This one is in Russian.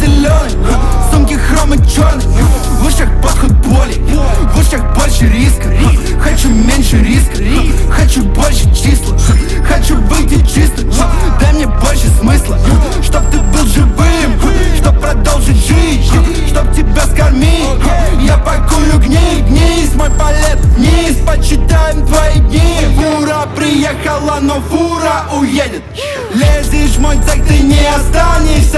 зеленый, сумки хром и черный. В ушах подход боли, в ушах больше риска. Хочу меньше риска, хочу больше числа. Хочу выйти чистым, дай мне больше смысла. Чтоб ты был живым, чтоб продолжить жить, чтоб тебя скормить. Я пакую гнись, мой полет вниз. Почитаем твои дни. Фура приехала, но фура уедет. Лезешь в мой цех, ты не останешься.